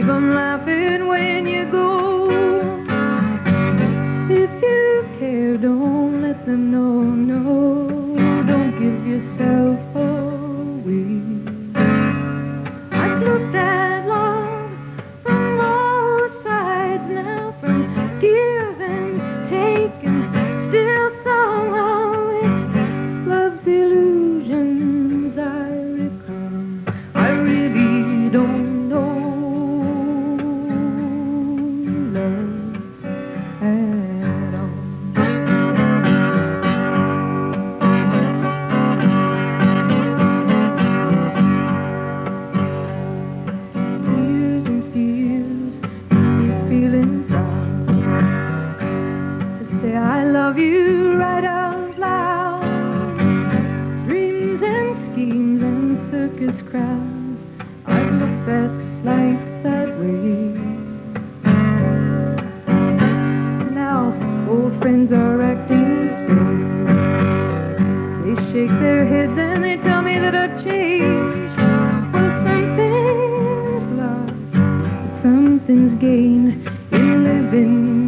leave 'em laughing when you go. If you care, don't let them know, no, don't give yourself away. I've looked at love from all sides now, from give and take, and still somehow it's love's illusions I recall. I really don't know love at all. Years and fears, you're feeling proud to say I love you right out loud. Dreams and schemes and circus crowds, I've looked at life that way. Now old friends are acting strange. They shake their heads and they tell me that I've changed. Well, something's lost, but something's gained in living